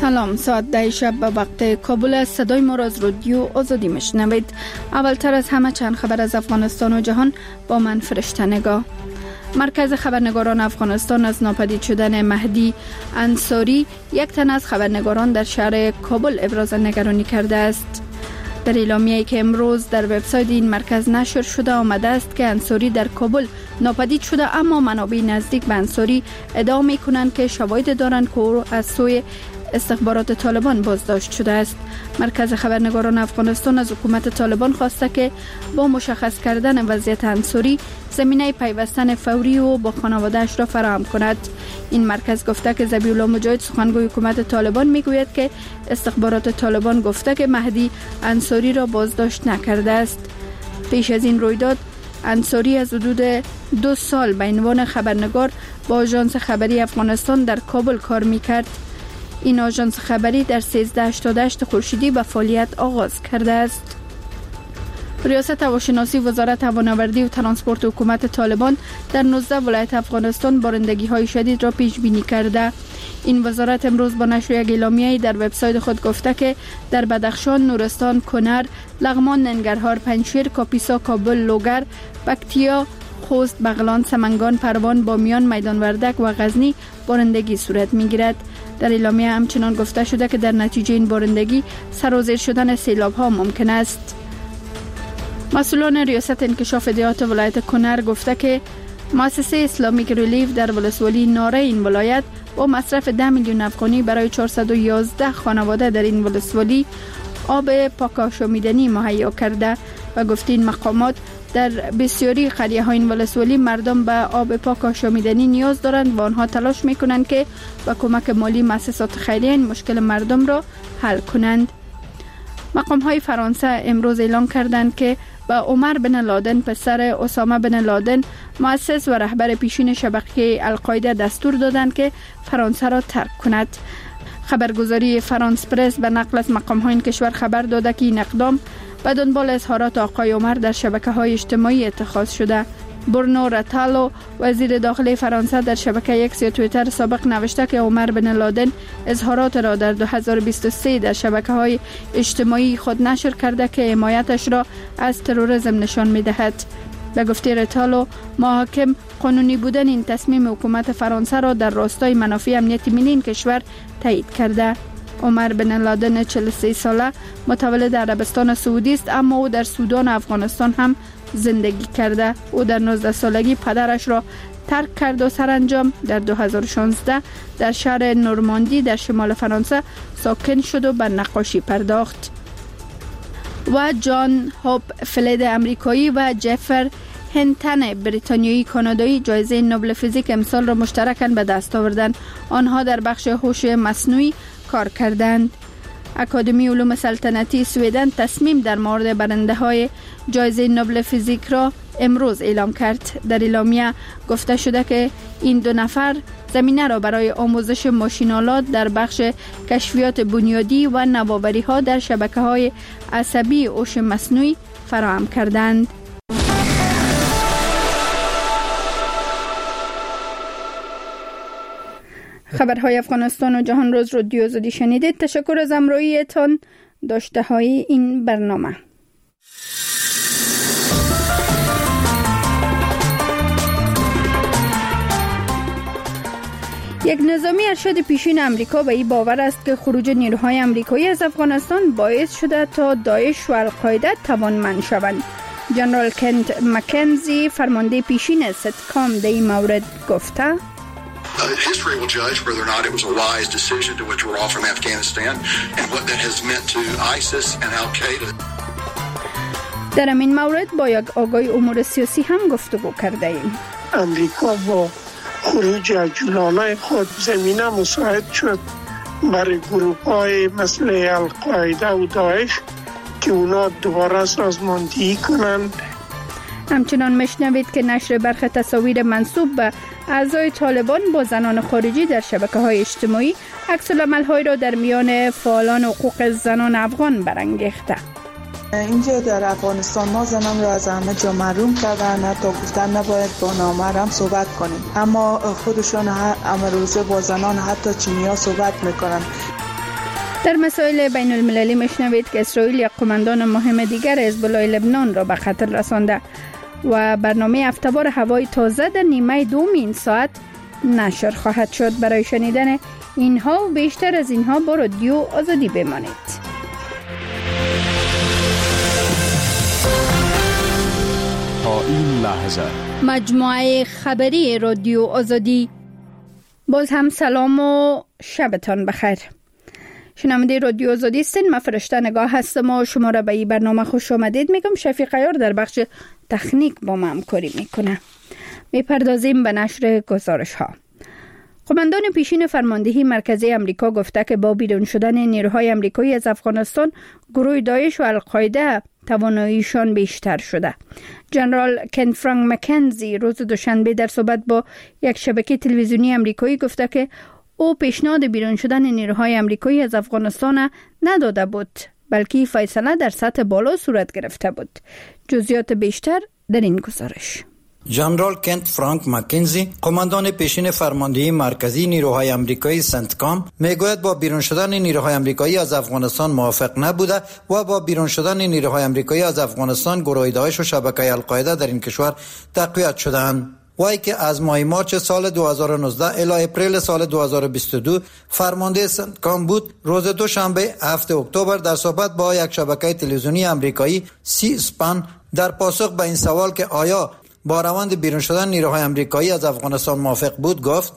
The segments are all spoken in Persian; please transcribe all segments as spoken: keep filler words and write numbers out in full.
سلام، ساعت ده شب به وقت کابل است. صدای ما را از رادیو آزادی میشنوید. اولتر از همه چند خبر از افغانستان و جهان با من فرشته نگاه. مرکز خبرنگاران افغانستان از ناپدید شدن مهدی انصاری، یک تن از خبرنگاران در شهر کابل ابراز نگرانی کرده است. در اعلامیه‌ای که امروز در وبسایت این مرکز نشر شده آمده است که انصاری در کابل ناپدید شده، اما منابع نزدیک به انصاری ادعا می‌کنند که شواهد دارند که او از سوی استخبارات طالبان بازداشت شده است. مرکز خبرنگاران افغانستان از حکومت طالبان خواسته که با مشخص کردن وضعیت انصاری زمینه پیوستن فوری و با خانواده‌اش را فراهم کند. این مرکز گفته که ذبیح الله مجاهد سخنگوی حکومت طالبان میگوید که استخبارات طالبان گفته که مهدی انصاری را بازداشت نکرده است. پیش از این رویداد انصاری از حدود دو سال به عنوان خبرنگار با آژانس خبری افغانستان در کابل کار میکرد. این آژانس خبری در سیزده هشتاد و هشت خورشیدی به فعالیت آغاز کرده است. ریاست هواشناسی وزارت هوانوردی و ترانسپورت حکومت طالبان در نوزده ولایت افغانستان بارندگی‌های شدید را پیش بینی کرده. این وزارت امروز با نشر یک اعلامیه‌ای در وبسایت خود گفته که در بدخشان، نورستان، کنر، لغمان، ننگرهار، پنجشیر، کاپیسا، کابل، لوگر، پکتیا، خوست، بغلان، سمنگان، پروان، بامیان، میدان وردک و غزنی بارندگی صورت می‌گیرد. در اعلامیه همچنان گفته شده که در نتیجه این بارندگی سرازیر شدن سیلاب‌ها ممکن است. مسئولان ریاست انکشاف ادارات ولایت کنر گفته که مؤسسه اسلامیک ریلیف در ولسوالی ناره این ولایت با مصرف ده میلیون افغانی برای چهارصد و یازده خانواده در این ولسوالی آب پاک آشامیدنی مهیا کرده و گفته این مقامات در بسیاری قریه های این ولسوالی مردم به آب پاک آشامیدنی نیاز دارند و آنها تلاش میکنند که با کمک مالی مؤسسات خیریه این مشکل مردم را حل کنند. مقام های فرانسه امروز اعلام کردند که به عمر بن لادن پسر اسامه بن لادن مؤسس و رهبر پیشین شبکه القاعده دستور دادند که فرانسه را ترک کند. خبرگزاری فرانس پرس به نقل از مقام های این کشور خبر داده که این اقدام به دنبال اظهارات آقای عمر در شبکه های اجتماعی اتخاذ شده. برنو رتالو وزیر داخلی فرانسه در شبکه ایکس یا توییتر سابق نوشته که عمر بن لادن اظهارات را در دو هزار و بیست و سه در شبکه های اجتماعی خود نشر کرده که حمایتش را از تروریسم نشان می دهد. به گفته رتالو، محاکم قانونی بودن این تصمیم حکومت فرانسه را در راستای منافع امنیتی ملی این کشور تایید کرده. عمر بن لادن چهل و سه ساله متولد عربستان سعودی است، اما او در سودان و افغانستان هم زندگی کرده. او در نوزده سالگی پدرش را ترک کرد و سرانجام در دو هزار و شانزده در شهر نورماندی در شمال فرانسه ساکن شد و به نقاشی پرداخت. و جان هاپ فلید امریکایی و جفر هنتن بریتانیایی کانادایی جایزه نوبل فیزیک امسال را مشترکاً به دست آوردند. آنها در بخش هوش مصنوعی کار کردند. اکادمی علوم سلطنتی سویدن تصمیم در مورد برنده های جایزه نوبل فیزیک را امروز اعلام کرد. در اعلامیه گفته شده که این دو نفر زمینه را برای آموزش ماشین‌آلات در بخش کشفیات بنیادی و نوآوری ها در شبکه های عصبی هوش مصنوعی فراهم کردند. خبرهای افغانستان و جهان روز رادیو آزادی شنیدید. تشکر از همراهیتان. داشته های این برنامه. یک نظامی ارشد پیشین امریکا به این باور است که خروج نیروهای امریکایی از افغانستان باعث شده تا داعش و القاعده توانمند شوند. جنرال کنت مکنزی فرمانده پیشین ستکام در این مورد گفته: History will judge whether or not it was a wise decision to withdraw from Afghanistan and what that has meant to ISIS and Al-Qaeda. در این مورد با یک آگاهی امور سیاسی هم گفتگو کرده ایم. امریکا با خروج عجولانه خود زمینه مساعد شد برای گروه‌های مثل القاعده و داعش که اونا دوباره سازماندهی کنند. همچنان مشنوید که نشر برخی تصاویر منسوب به اعضای طالبان با زنان خارجی در شبکه‌های اجتماعی عکس‌العمل‌هایی را در میان فعالان حقوق زنان افغان برانگیخته. اینجا در افغانستان ما زنان را از همه جا محروم کردن، حتی گفتن نباید با نامحرم صحبت کنیم، اما خودشان همه روزه با زنان حتی چینی‌ها صحبت میکنن. در مسائل بین المللی میشنوید که اسرائیل یک قماندان مهم دیگر حزب الله لبنان را به قتل رسانده و برنامه هفته‌وار هوای تازه در نیمه دوم این ساعت نشر خواهد شد. برای شنیدن اینها و بیشتر از اینها با رادیو آزادی بمانید. تا این لحظه مجموعه خبری رادیو آزادی. باز هم سلام و شبتان بخیر. شنونده رادیو آزادی هستین. من فرشته نگاه هستم و شما را به این برنامه خوش آمدید میگم. شفیق عیار در بخش تکنیک با ما همکاری میکنه. میپردازیم به نشر گزارش ها. قماندان پیشین فرماندهی مرکزی امریکا گفته که با بیرون شدن نیروهای امریکایی از افغانستان گروه داعش و القاعده تواناییشان بیشتر شده. جنرال کن فرانک مکنزی روز دوشنبه در صحبت با یک شبکه تلویزیونی امریکایی گفته که او پیشنهاد بیرون شدن نیروهای امریکایی از افغانستان نداده بود، بلکه فیصله در سطح بالا صورت گرفته بود. جزئیات بیشتر در این گزارش. جنرال کنت فرانک مکنزی، قماندان پیشین فرماندهی مرکزی نیروهای آمریکایی سنتکام، میگوید با بیرون شدن نیروهای آمریکایی از افغانستان موافق نبوده و با بیرون شدن نیروهای آمریکایی از افغانستان گروه داعش و شبکه القاعده در این کشور تقویت شدند. وای که از ماه مارچ سال دو هزار و نوزده الی اپریل سال دو هزار و بیست و دو فرمانده سنتکام بود، روز دوشنبه هفتم اکتبر در صحبت با یک شبکه تلویزیونی آمریکایی سی اسپن در پاسخ به این سوال که آیا با روند بیرون شدن نیروهای آمریکایی از افغانستان موافق بود گفت: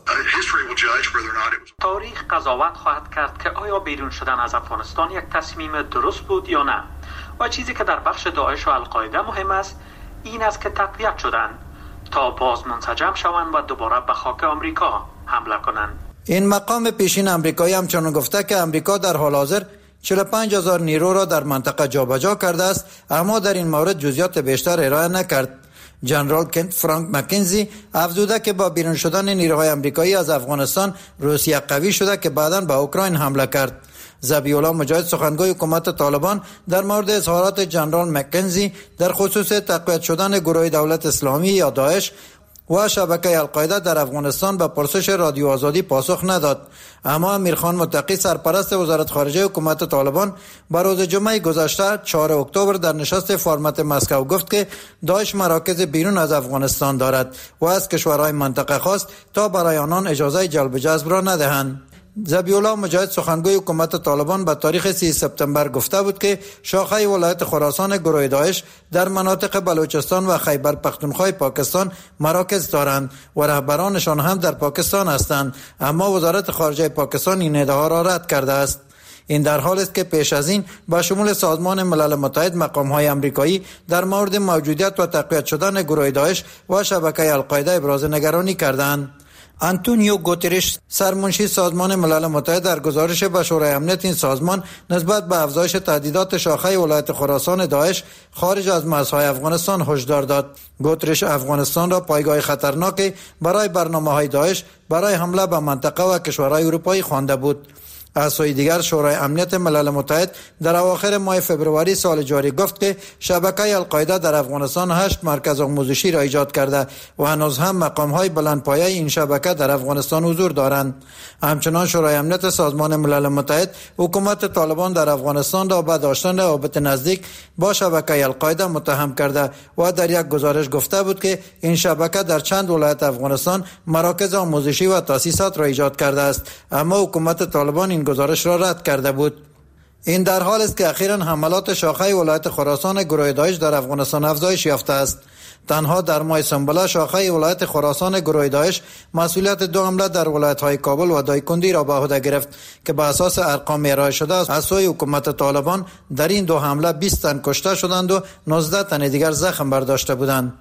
تاریخ قضاوت خواهد کرد که آیا بیرون شدن از افغانستان یک تصمیم درست بود یا نه، و چیزی که در بخش داعش و القاعده مهم است این است که تقویت شدند تا باز منسجم شوند و دوباره به خاک آمریکا حمله کنند. این مقام پیشین آمریکایی همچنان گفته که آمریکا در حال حاضر چهل و پنج هزار نیرو را در منطقه جابجا کرده است، اما در این مورد جزئیات بیشتر ارائه نکرد. جنرال کنت فرانک مکنزی افزوده که با بیرون شدن نیروهای آمریکایی از افغانستان روسیه قوی شده که بعداً به اوکراین حمله کرد. ذبیح الله مجاهد، سخنگوی حکومت طالبان، در مورد اظهارات جنرال مکنزی در خصوص تقویت شدن گروه دولت اسلامی یا داعش و شبکه القاعده در افغانستان به پرسش رادیو آزادی پاسخ نداد. اما امیرخان متقی، سرپرست وزارت خارجه حکومت طالبان، بر روز جمعه گذشته چهارم اکتبر در نشست فرمت مسکو گفت که داعش مراکز بیرون از افغانستان دارد و از کشورهای منطقه خواست تا برای آنان اجازه جلب جذب را ندهند. ذبیح الله مجاهد، سخنگوی حکومت طالبان، به تاریخ سی سپتامبر گفته بود که شاخه ولایت خراسان گروه داعش در مناطق بلوچستان و خیبر پختونخوا پاکستان مراکز دارند و رهبرانشان هم در پاکستان هستند، اما وزارت خارجه پاکستان این ادعا را رد کرده است. این در حالی است که پیش از این با شمول سازمان ملل متحد مقام‌های آمریکایی در مورد موجودیت و تقویت شدن گروه داعش و شبکه القاعده ابراز نگرانی کردند. آنتونیو گوترش، سرمنشی سازمان ملل متحد، در گزارش به شورای امنیت این سازمان نسبت به افزایش تهدیدات شاخه ولایت خراسان داعش خارج از مرزهای افغانستان هشدار داد. گوترش افغانستان را پایگاه خطرناکی برای برنامه‌های داعش برای حمله به منطقه و کشورهای اروپایی خوانده بود. از سوی دیگر شورای امنیت ملل متحد در اواخر ماه فبروری سال جاری گفت که شبکه القاعده در افغانستان هشت مرکز آموزشی را ایجاد کرده و هنوز هم مقام‌های بلندپایه این شبکه در افغانستان حضور دارند. همچنان شورای امنیت سازمان ملل متحد حکومت طالبان در افغانستان را به داشتن روابط نزدیک با شبکه القاعده متهم کرده و در یک گزارش گفته بود که این شبکه در چند ولایت افغانستان مراکز آموزشی و تاسیسات را ایجاد کرده است، اما حکومت طالبان این گزارش را رد کرده بود. این در حال است که اخیراً حملات شاخه ولایت خراسان گروه داعش در افغانستان افزایش یافته است. تنها در ماه سنبله شاخه ولایت خراسان گروه داعش مسئولیت دو حمله در ولایت‌های کابل و دایکندی را به عهده گرفت که به اساس ارقام ارائه شده است از سوی حکومت طالبان در این دو حمله بیست تن کشته شدند و نوزده تن دیگر زخم برداشته بودند.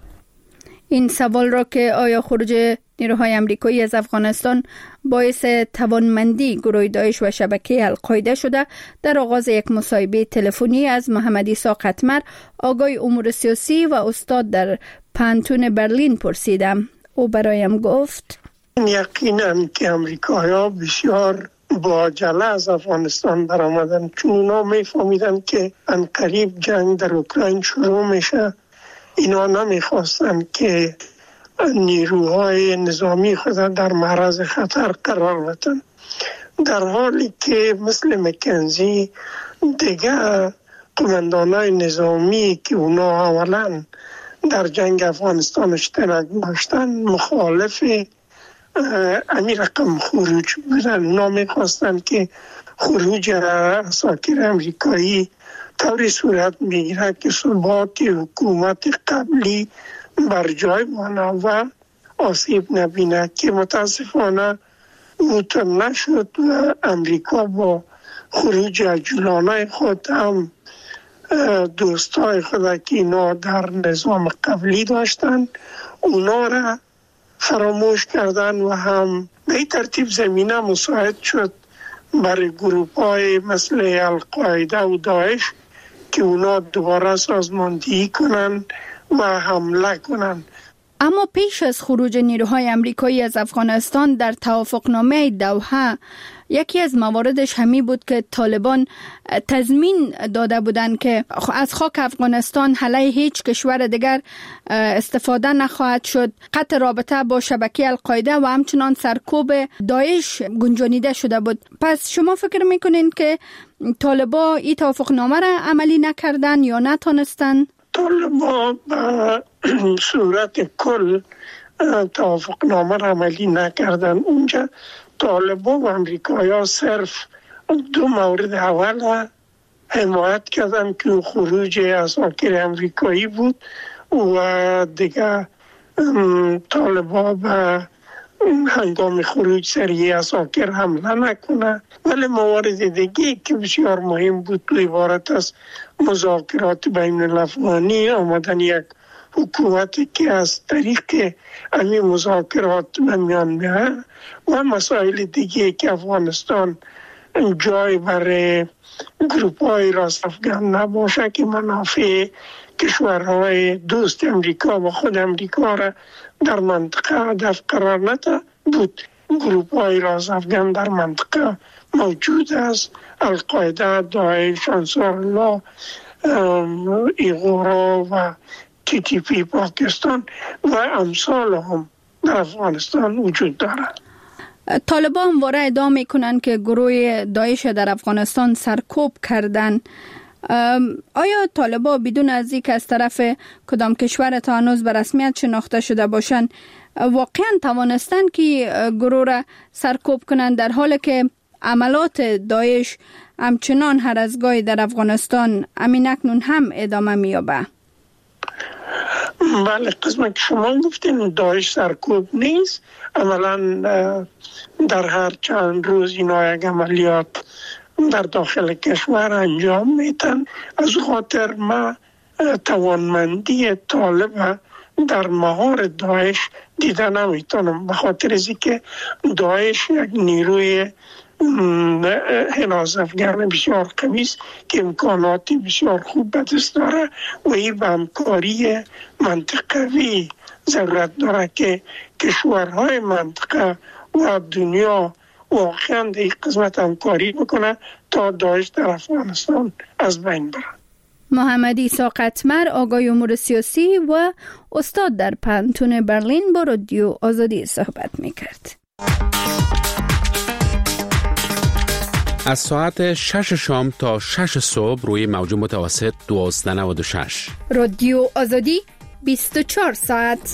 این سوال را که آیا خروج نیروهای آمریکایی از افغانستان باعث توانمندی گروه داعش و شبکه القاعده شده، در آغاز یک مصاحبه تلفنی از محمد عیسی قطمر، آگای امور سیاسی و استاد در پانتون برلین پرسیدم. او برایم گفت: یقینا که امریکایی‌ها بسیار با عجله از افغانستان برآمدن، چون اونا میفهمیدن که عنقریب جنگ در اوکراین شروع میشه. اینا نمیخواستن که نیروهای نظامی خود در معرض خطر قرار بدن در حالی که مثل مکنزی دیگه قماندانای نظامی که اونا اولا در جنگ افغانستان اشتراک داشتن مخالف امیر رقم خروج بودن. اونا میخواستن که خروج عساکر امریکایی طوری صورت میگیره که ثبات حکومت قبلی بر جای مانه و آسیب نبینه، که متاسفانه موتر نشد و امریکا با خروج عجولانه خود هم دوستای خود که اینا در نظام قبلی داشتن اونا را فراموش کردن و هم به این ترتیب زمینه مساعد شد برای گروپ های مثل القاعده و داعش که اونا دوباره سازماندهی کنن و حمله کنن. اما پیش از خروج نیروهای امریکایی از افغانستان در توافقنامه دوحه یکی از مواردش همی بود که طالبان تضمین داده بودند که از خاک افغانستان علیه هیچ کشور دیگر استفاده نخواهد شد. قطع رابطه با شبکه القاعده و همچنان سرکوب داعش گنجانیده شده بود. پس شما فکر میکنین که طالبان این توافقنامه را عملی نکردن یا نتونستن؟ طالبان به صورت کل توافقنامه را عملی نکردن. اونجا طالبان و امریکایی صرف دو مورد اول حمایت کردن که خروج عساکر امریکایی بود و دیگه طالبان به هنگام خروج سریع عساکر حمله نکنه. ولی موارد دیگه که بسیار مهم بود عبارت از مذاکرات بین الافغانی، آمدن یک حکومتی که از طریق همین مذاکرات به میان میاد و مسائل دیگه که افغانستان جای برای گروپ های راست افغان نباشه که منافع کشورهای دوست امریکا و خود امریکا را در منطقه هدف قرار نده بود. گروپ های راست افغان در منطقه موجود است، القاعده، داعش، انصارالله، ایغورا و تی تی پی پاکستان و امثال هم در افغانستان وجود دارد. طالبان همواره ادعا میکنن که گروه داعش در افغانستان سرکوب کردن. آیا طالبان بدون از اینکه از طرف کدام کشور تا هنوز به رسمیت شناخته شده باشند واقعا توانستن که گروه را سرکوب کنند در حالی که عملات داعش همچنان هر از گاهی در افغانستان امین اکنون هم ادامه می‌یابد؟ بله، قسمت که شما گفتین داعش سرکوب نیست. عملا در هر چند روز اینا یک عملیات در داخل کشور انجام میتن. از خاطر ما توانمندی طالب در مهار داعش دیده نمیتونم، به خاطر از اینکه داعش یک نیروی حراس افغان بسیار قوی است که امکاناتی بسیار خوب به دست داره و این به همکاری منطقوی ضرورت داره که کشورهای منطقه و دنیا واقعا در این قسمت همکاری بکنه تا داعش در افغانستان از بین بره. محمد عیسی قطمر، آقای امور سیاسی و استاد در پانتون برلین، با رادیو آزادی صحبت میکرد. از ساعت شش شام تا شش صبح روی موج متوسط دوازده نود و شش. رادیو آزادی بیست و چهار ساعت.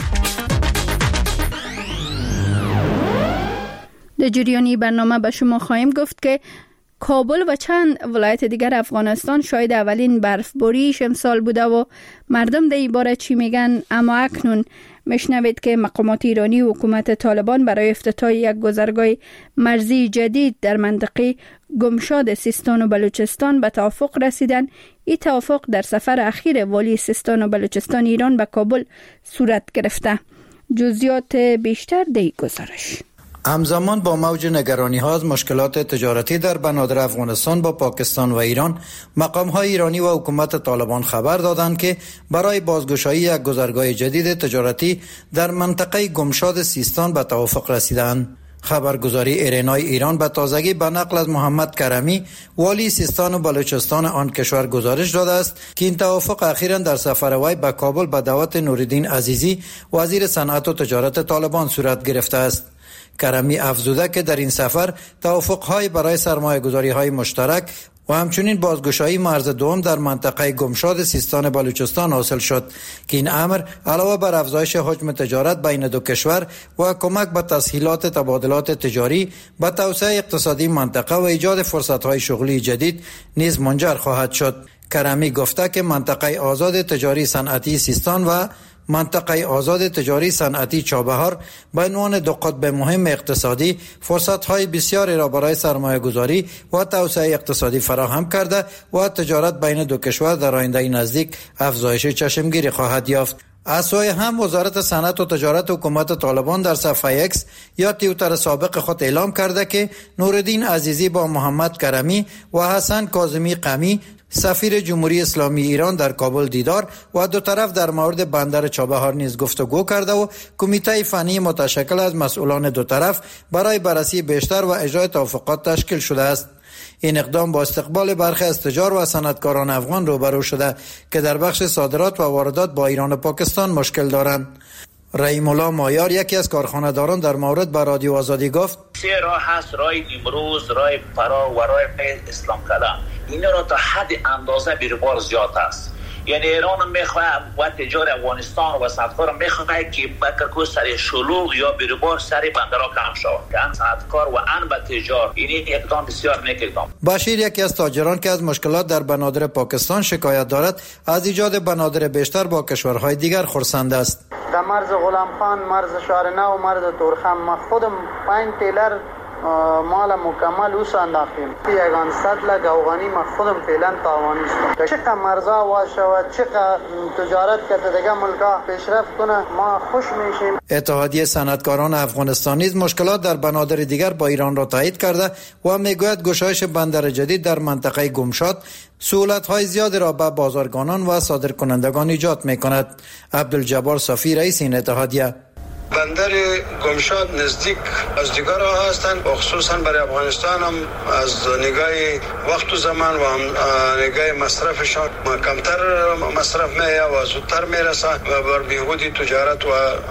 در جریانی برنامه به شما خواهیم گفت که کابل و چند ولایت دیگر افغانستان شاید اولین برفباریش امسال بوده و مردم در این باره چی میگن. اما اکنون میشنوید که مقامات ایرانی و حکومت طالبان برای افتتاح یک گذرگاه مرزی جدید در منطقه گمشاد سیستان و بلوچستان به توافق رسیدن. این توافق در سفر اخیر والی سیستان و بلوچستان ایران به کابل صورت گرفته. جزئیات بیشتر در این گزارش. همزمان با موج نگرانی ها از مشکلات تجارتی در بنادر افغانستان با پاکستان و ایران، مقام های ایرانی و حکومت طالبان خبر دادند که برای بازگشایی یک گذرگاه جدید تجارتی در منطقه گمشاد سیستان به توافق رسیدند. خبرگزاری ایرنا ایران به تازگی به نقل از محمد کرمی والی سیستان و بلوچستان آن کشور گزارش داده است که این توافق اخیراً در سفر وی به کابل به دعوت نوردین عزیزی وزیر صنعت و تجارت طالبان صورت گرفته است. کرمی افزوده که در این سفر توافق‌های برای سرمایه‌گذاری‌های مشترک و همچنین بازگشایی مرز دوم در منطقه گمشاد سیستان بلوچستان حاصل شد که این امر علاوه بر افزایش حجم تجارت بین دو کشور و کمک به تسهیلات تبادلات تجاری به توسعه اقتصادی منطقه و ایجاد فرصت‌های شغلی جدید نیز منجر خواهد شد. کرمی گفته که منطقه آزاد تجاری صنعتی سیستان و منطقه آزاد تجاری صنعتی چابهار به عنوان دو قطب مهم اقتصادی فرصت‌های بسیاری را برای سرمایه‌گذاری و توسعه اقتصادی فراهم کرده و تجارت بین دو کشور در آینده نزدیک افزایش چشمگیری خواهد یافت. از سوی هم وزارت صنعت و تجارت حکومت طالبان در صفحه ایکس یا توییتر سابق خود اعلام کرده که نوردین عزیزی با محمد کرمی و حسن کاظمی قمی سفیر جمهوری اسلامی ایران در کابل دیدار و دو طرف در مورد بندر چابهار نیز گفتگو کرده و کمیته فنی متشکل از مسئولان دو طرف برای بررسی بیشتر و اجرای توافقات تشکیل شده است. این اقدام با استقبال برخی از تجار و صنعتکاران افغان روبرو شده که در بخش صادرات و واردات با ایران و پاکستان مشکل دارند. رحیم الله مایار یکی از کارخانه‌داران در مورد با رادیو آزادی گفت: سه راه هست، راه نیمروز، راه فرا و راه اسلام کلا. اینا را تا حد اندازه بیروبار زیاد است. یعنی ایران میخواه و تجار افغانستان و صنعتکار میخواه که بکرکو سر شلوغ یا بیروبار سر بندرها کم شود که ان صنعتکار و ان به تجار. این اقدام بسیار نیک اقدام. بشیر یکی از تاجران که از مشکلات در بنادر پاکستان شکایت دارد از ایجاد بنادر بیشتر با کشورهای دیگر خرسند است. در مرز غلام خان، مرز شارنه و مرز تورخم ما خودم پنج تیلر مال مکمل اوس انداختیم. یگان سطل گوغانی ما خودم فعلا تاوانیستم. چقدر مرزا واز شود، چقدر تجارت که دیگه ملکا پیشرفت کنه ما خوش میشیم. اتحادیه صنعتکاران افغانستان نیز مشکلات در بنادر دیگر با ایران را تایید کرده و میگوید گشایش بندر جدید در منطقه گمشاد سهولت‌های زیاد را به بازرگانان و صادرکنندگان ایجاد می‌کند. عبدالجبار صافی رئیس این اتحادیه: بندر گمشاد نزدیک از دیگر ها هستند، خصوصا برای افغانستان هم از نگاه وقت و زمان و هم نگاه مصرفشان کمتر مصرف می‌آید و زودتر میرسه و بر بیهودی تجارت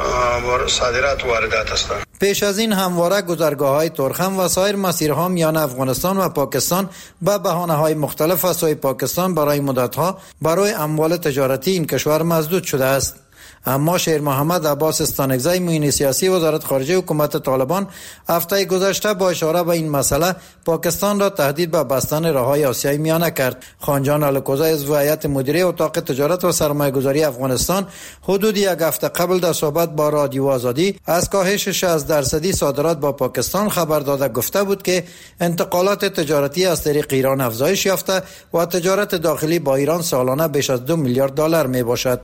و صادرات و واردات هستند. پیش از این همواره گذرگاه‌های تورخم و سایر مسیرها میان افغانستان و پاکستان به بهانه‌های مختلف از سوی پاکستان برای مدت‌ها برای اموال تجارتی این کشور مسدود شده است. اما شیر محمد عباس استانکزی معین سیاسی وزارت خارجه حکومت طالبان هفته گذشته با اشاره به این مسئله پاکستان را تهدید به بستن راههای آسیای میانه کرد. خانجان الکوزی از هیئت مدیره اتاق تجارت و سرمایه‌گذاری افغانستان حدود یک هفته قبل در صحبت با رادیو آزادی از کاهش شصت درصدی صادرات با پاکستان خبر داده گفته بود که انتقالات تجارتی از طریق ایران افزایش یافته و تجارت داخلی با ایران سالانه بیش از دو میلیارد دلار می باشد.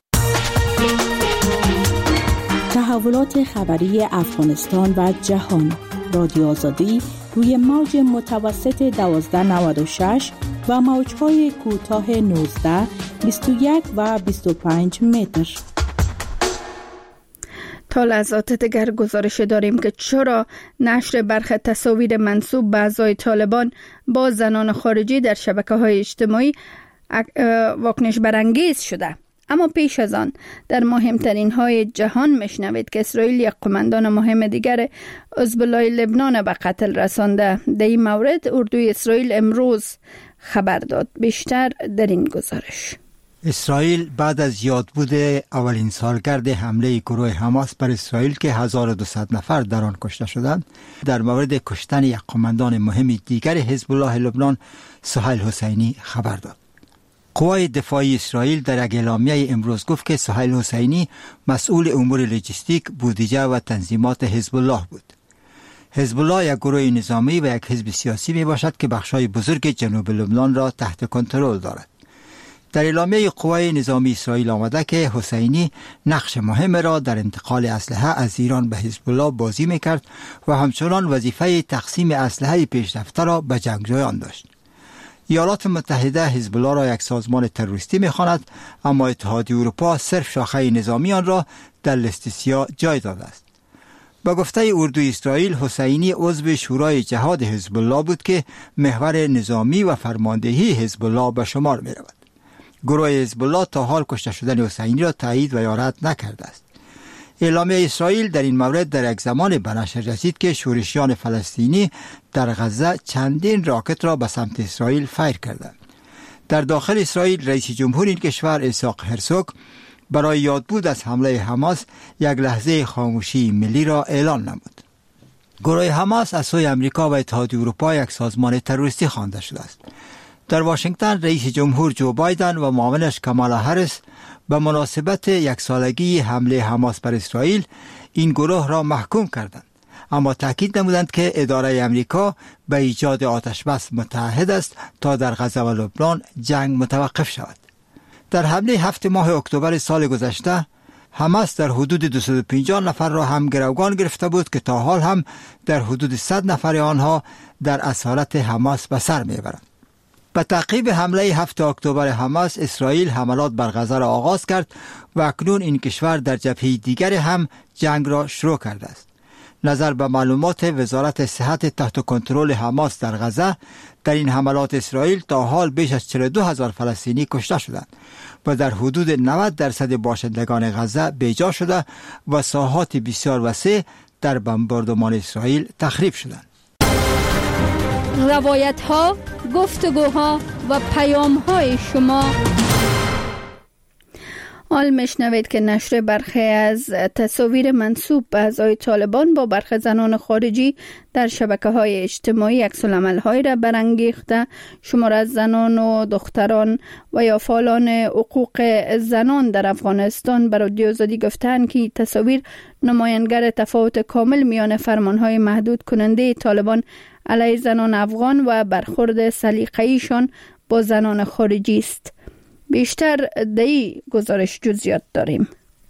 تحولات خبری افغانستان و جهان. رادیو آزادی روی موج متوسط دوازده نود و شش و موج‌های کوتاه نوزده، بیست و یک و بیست و پنج متر. تا لحظات دیگر گزارش داریم که چرا نشر برخی تصاویر منسوب به اعضای طالبان با زنان خارجی در شبکه‌های اجتماعی واکنش برانگیز شده. اما پیش از آن در مهمترین های جهان میشنوید که اسرائیل یک قماندان مهم دیگر حزب الله لبنان به قتل رسانده. در این مورد اردوی اسرائیل امروز خبر داد. بیشتر در این گزارش. اسرائیل بعد از یاد بوده اولین سالگرد حمله گروه حماس بر اسرائیل که هزار و دویست نفر در آن کشته شدند، در مورد کشتن یک قماندان مهم دیگر حزب الله لبنان سهیل حسینی خبر داد. قوای دفاعی اسرائیل در یک اعلامیه امروز گفت که سهیل حسینی مسئول امور لوجستیک، بودجه و تنظیمات حزب الله بود. حزب الله یک گروه نظامی و یک حزب سیاسی می باشد که بخشای بزرگ جنوب لبنان را تحت کنترل دارد. در اعلامیه قوای نظامی اسرائیل آمده که حسینی نقش مهم را در انتقال اسلحه از ایران به حزب الله بازی می کرد و همچنان وظیفه تقسیم اسلحه پیشرفته را به جنگجویان داشت. ایالات متحده حزب الله را یک سازمان تروریستی می‌خواند، اما اتحادیه اروپا صرف شاخه نظامی آن را در لیست سیاه جای داده است. با گفته اردوی اسرائیل، حسینی عضو شورای جهاد حزب الله بود که محور نظامی و فرماندهی حزب الله به شمار می رود. گروه حزب الله تا حال کشته شدن حسینی را تایید و یا رد نکرده است. اعلامیه اسرائیل در این مورد در یک زمان به نشر رسید که شورشیان فلسطینی در غزه چندین راکت را به سمت اسرائیل فیر کردند. در داخل اسرائیل رئیس جمهور این کشور اسحاق هرزوگ برای یادبود از حمله حماس یک لحظه خاموشی ملی را اعلان نمود. گروه حماس از سوی امریکا و اتحادیه اروپا یک سازمان تروریستی خوانده شده است. در واشنگتن رئیس جمهور جو بایدن و معاونش کامالا هریس به مناسبت یک سالگی حمله حماس بر اسرائیل این گروه را محکوم کردند، اما تاکید نمودند که اداره امریکا به ایجاد آتش بس متعهد است تا در غزه و لبنان جنگ متوقف شود. در حمله هفت ماه اکتبر سال گذشته حماس در حدود دویست و پنجاه نفر را هم گروگان گرفته بود که تا حال هم در حدود صد نفر آنها در اسارت حماس به سر میبرند. به تعقیب حمله هفت اکتبر حماس، اسرائیل حملات بر غزه را آغاز کرد و اکنون این کشور در جبهه دیگر هم جنگ را شروع کرده است. نظر به معلومات وزارت صحت تحت کنترل حماس در غزه، در این حملات اسرائیل تا حال بیش از چهل و دو هزار فلسطینی کشته شدند و در حدود نود درصد باشندگان غزه بیجا شده و ساحات بسیار وسیع در بمباردمان اسرائیل تخریب شدند. روایت ها، گفتگوها و پیام های شما. حال میشنوید که نشر برخی از تصاویر منسوب به اعضای طالبان با برخی زنان خارجی در شبکه‌های اجتماعی عکس‌العمل‌هایی را برانگیخته شمار از زنان و دختران و یا فعالان حقوق زنان در افغانستان به رادیو آزادی گفتند که تصاویر نمایانگر تفاوت کامل میان فرمان‌های محدود کننده طالبان علیه زنان افغان و برخورد سلیقه‌ایشان با زنان خارجی است. بیشتر در این گزارش جزئیات داریم.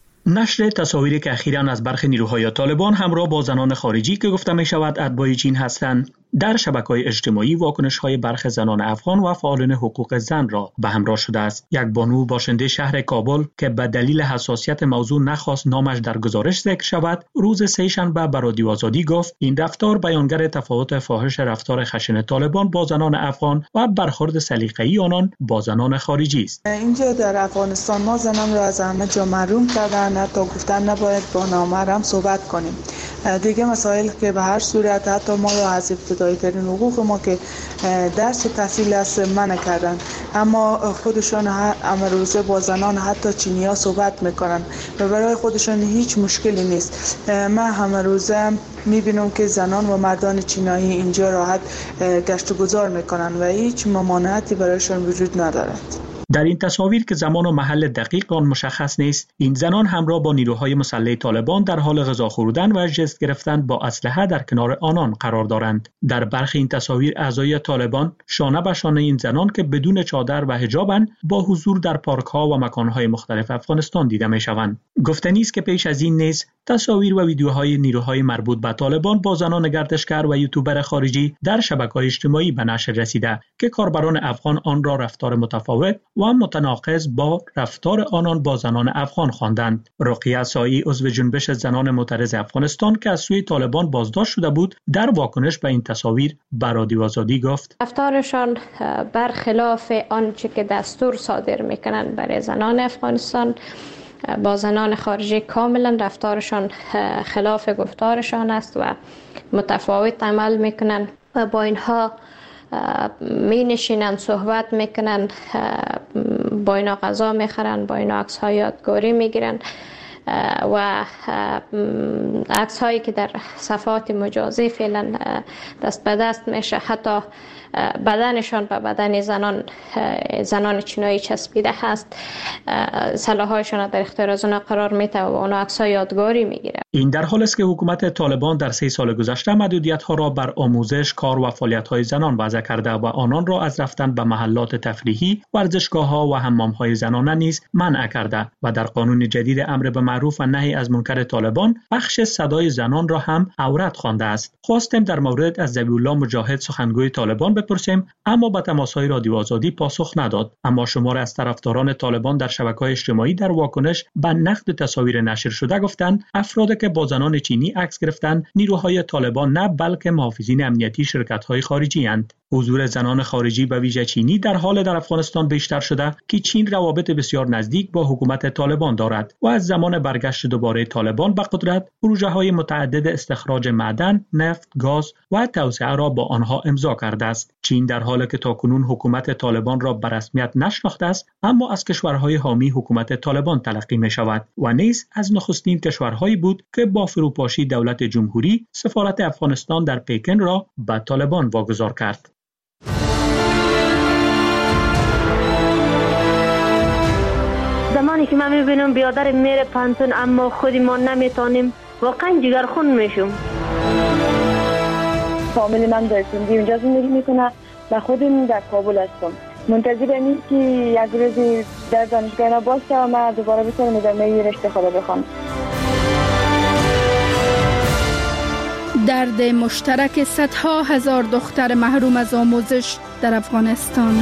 نشر تصاویری که اخیراً از برخی نیروهای طالبان همراه با زنان خارجی که گفته می شود اتباع چین هستند در شبکه‌های اجتماعی واکنش‌های برخی زنان افغان و فعالان حقوق زن را به همراه شده است. یک بانو باشنده شهر کابل که به دلیل حساسیت موضوع نخواست نامش در گزارش ذکر شود، روز سه‌شنبه به رادیو آزادی گفت این رفتار بیانگر تفاوت فاحش رفتار خشن طالبان با زنان افغان و برخورد سلیقه‌ای آنان با زنان خارجی است. اینجا در افغانستان ما زنان را از همه جا محروم کردن، حتی گفتن نباید با نامحرم صحبت کنیم. دیگه مسائل که به هر صورت حتی ما را از ابتدایی ترین حقوق ما که درس و تحصیل است منع کردن، اما خودشان امروزه با زنان حتی چینی‌ها صحبت میکنن و برای خودشان هیچ مشکلی نیست. من امروزه میبینم که زنان و مردان چینایی اینجا راحت گشت و گذار میکنن و هیچ ممانعتی برایشان وجود ندارد. در این تصاویر که زمان و محل دقیق آن مشخص نیست، این زنان همراه با نیروهای مسلح طالبان در حال غذا خوردن و جست گرفتن با اسلحه در کنار آنان قرار دارند. در برخی این تصاویر اعضای طالبان شانه به شانه این زنان که بدون چادر و حجابند با حضور در پارک ها و مکان های مختلف افغانستان دیده می شوند. گفتنی است که پیش از این نیز تصاویر و ویدیوهای نیروهای مربوط به طالبان با زنان گردشگر و یوتیوبر خارجی در شبکه‌های اجتماعی به نشر رسیده که کاربران افغان آن را رفتار متفاوت و متناقض با رفتار آنان با زنان افغان خواندند. رقیه سایی عضو جنبش زنان معترض افغانستان که از سوی طالبان بازداشت شده بود، در واکنش به این تصاویر به رادیو آزادی گفت رفتارشان برخلاف آنچه که دستور صادر میکنند برای زنان افغانستان با زنان خارجی کاملا رفتارشان خلاف گفتارشان است و متفاوت عمل میکنند و با اینها می نشینند، صحبت میکنن، با اینا غذا میخورن، با اینا عکس های یادگاری میگیرن و عکس هایی که در صفحات مجازی فعلا دست به دست میشه، حتی بدنشان به بدن زنان زنان چینایی چسبیده هست، سلاح‌هایشان در اختیار از اونا قرار میده و اونا عکس‌های یادگاری میگیره. این در حالی است که حکومت طالبان در سه سال گذشته محدودیت‌ها را بر آموزش، کار و فعالیت‌های زنان وضع کرده و آنان را از رفتن به محلات تفریحی، ورزشگاه‌ها و حمام‌های زنانه نیز منع کرده و در قانون جدید امر به معروف و نهی از منکر طالبان بخش صدای زنان را هم عورت خوانده است. خواستیم در مورد از ذبیح‌الله مجاهد سخنگوی طالبان بپرسیم، اما به تماس‌های رادیو آزادی پاسخ نداد. اما شمار از طرفداران طالبان در شبکه‌های اجتماعی در واکنش به نقد تصاویر نشر شده گفتند افراد که با زنان چینی عکس گرفتند نیروهای طالبان نه بلکه محافظین امنیتی شرکت‌های خارجی اند. حضور زنان خارجی به ویژه چینی در حال در افغانستان بیشتر شده که چین روابط بسیار نزدیک با حکومت طالبان دارد و از زمان برگشت دوباره طالبان به قدرت پروژه‌های متعدد استخراج معدن، نفت، گاز و توسعه را با آنها امضا کرده است. چین در حالی که تاکنون حکومت طالبان را به رسمیت نشناخته است، اما از کشورهای حامی حکومت طالبان تلقی می شود و نیز از نخستین کشورهایی بود که با فروپاشی دولت جمهوری سفارت افغانستان در پکن را به طالبان واگذار کرد. زمانی که من میبینم بیادر میره پانتون اما خودی ما نمیتونیم، واقعا جگرخون میشم. فامیل من در سندی اونجا زندگی میکنه و خودم در کابل هستم. منتظر اینیم که یک روزی در دانشگاه باشه و من دوباره بتونم ادامه رشته خدا بخوام. درد مشترک صدها هزار دختر محروم از آموزش در افغانستان.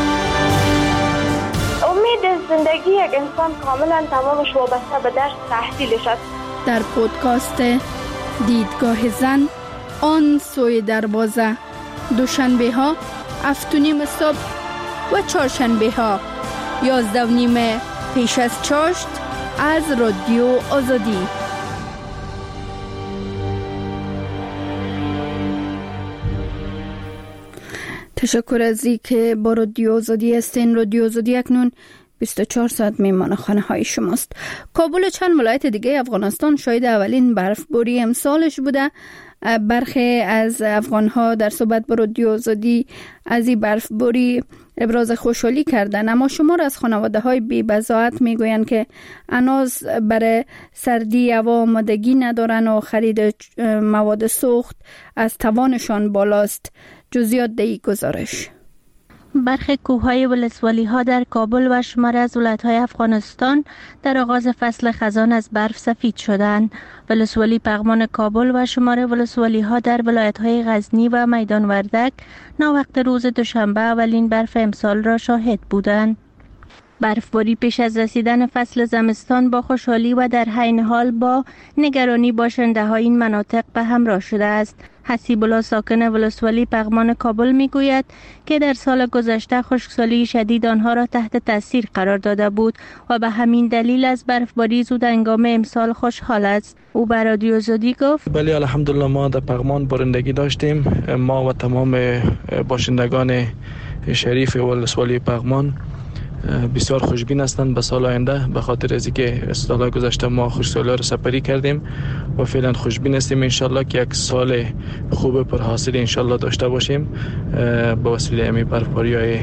امید زندگی یک انسان کاملا تمامش وابسته به درس تحصیلش است. در پودکاست دیدگاه زن، آن سوی دروازه، دوشنبه ها هفت و نیم صبح و چهارشنبه ها یازده و نیم پیش از چاشت از رادیو آزادی. تشکر از این که با رادیو آزادی هستین. رادیو آزادی اکنون بیست و چهار ساعت میمان خانه های شماست. کابل و چند ولایت دیگه افغانستان شاهد اولین برفباری امسالش بوده. برخی از افغان ها در صحبت با رادیو آزادی از این برفباری ابراز خوشحالی کردن، اما شمار از خانواده های بی بضاعت میگویند که هنوز برای سردی هوا آمادگی ندارن و خرید مواد سوخت از توانشان بالاست. جزئیات در این گزارش. برخی کوههای ولسوالی‌ها در کابل و شمار از ولایت‌های افغانستان در آغاز فصل خزان از برف سفید شدند. ولسوالی پغمان کابل و شمار ولسوالی‌ها در ولایت‌های غزنی و میدان وردک ناوقت روز دوشنبه اولین برف امسال را شاهد بودند. برفباری پیش از رسیدن فصل زمستان با خوشحالی و در عین حال با نگرانی باشنده‌های این مناطق به همراه شده است. حسیب الله ساکن ولسوالی پغمان کابل میگوید که در سال گذشته خشکسالی شدید آنها را تحت تاثیر قرار داده بود و به همین دلیل از برفباری زود هنگام امسال خوشحال است. او به رادیو آزادی گفت: بله الحمدلله ما در پغمان بارندگی داشتیم. ما و تمام باشندگان شریف ولسوالی پغمان بسیار خوشبین هستند به سال آینده، به خاطر از اینکه سال گذشته ما خشکسالی را سپری کردیم و فعلا خوشبین هستیم. ان شاء الله که یک سال خوب پرحاصل ان شاء الله داشته باشیم با وسیله امی برفباری‌های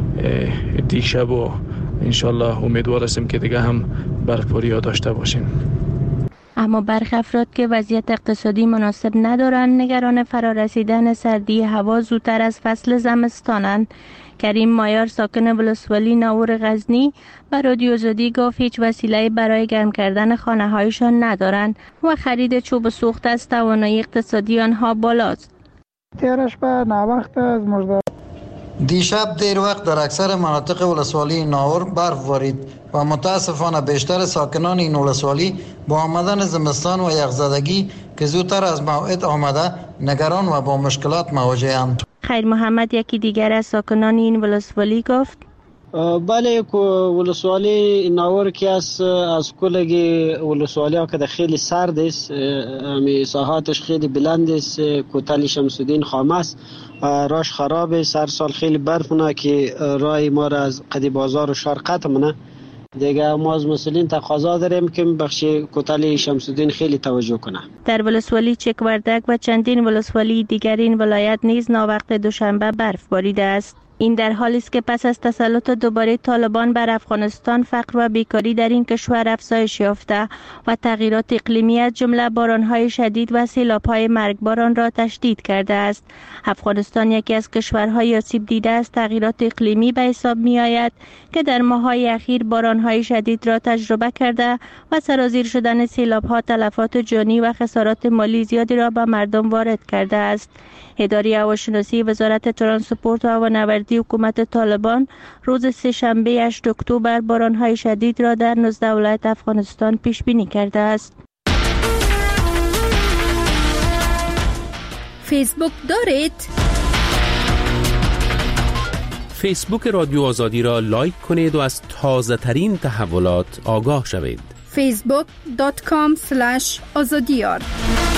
دیشب و ان شاء الله امیدوار هستیم که دیگه هم برفباری داشته باشیم. اما برخی افراد که وضعیت اقتصادی مناسب ندارند نگران فرارسیدن سردی هوا زودتر از فصل زمستانند. کریم مایار ساکن ولسوالی ناور غزنی به رادیو آزادی گفت هیچ وسیله برای گرم کردن خانه هایشان ندارند و خرید چوب سوخت از توانایی اقتصادی آنها بالاست. تیرش به ناوقت از مجدد دیشب دیر وقت در اکثر مناطق ولسوالی ناور برف بارید و متاسفانه بیشتر ساکنان این ولسوالی با آمدن زمستان و یخزدگی که زودتر از موعد آمده نگران و با مشکلات مواجه‌اند. خیر محمد یکی دیگر از ساکنان این ولسوالی گفت: بله ولسوالی ناور که از از کلگی ولسوالی ها که خیلی سرد است، مساحاتش خیلی بلند است، کوتل شمس الدین خامه است، راش خراب است، هر سال خیلی برف مونه که راه ما را از قدی بازار و شهر قطع مونه. دیگه ما از مسئولین تقاضا داریم که بخش کوتل شمس الدین خیلی توجه کنه. در ولسوالی چک وردک و چندین ولسوالی دیگر این ولایت نیز ناوقت دوشنبه برف باریده است. این در حالی است که پس از تسلط دوباره طالبان بر افغانستان فقر و بیکاری در این کشور افزایش یافته و تغییرات اقلیمی از جمله بارانهای شدید و سیلاب‌های مرگبار آن را تشدید کرده است. افغانستان یکی از کشورهای آسیب دیده از تغییرات اقلیمی به حساب می‌آید که در ماه‌های اخیر بارانهای شدید را تجربه کرده و سرازیر شدن سیلاب‌ها تلفات جانی و خسارات مالی زیادی را به مردم وارد کرده است. اداره هواشناسی وزارت ترانسپورت و هوانوردی حکومت طالبان روز سه‌شنبه هشتم اکتبر بارانهای شدید را در نوزده ولایت افغانستان پیش بینی کرده است. فیسبوک دارید؟ فیسبوک رادیو آزادی را لایک کنید و از تازه ترین تحولات آگاه شوید. فیسبوک دات کام اسلش آزادیار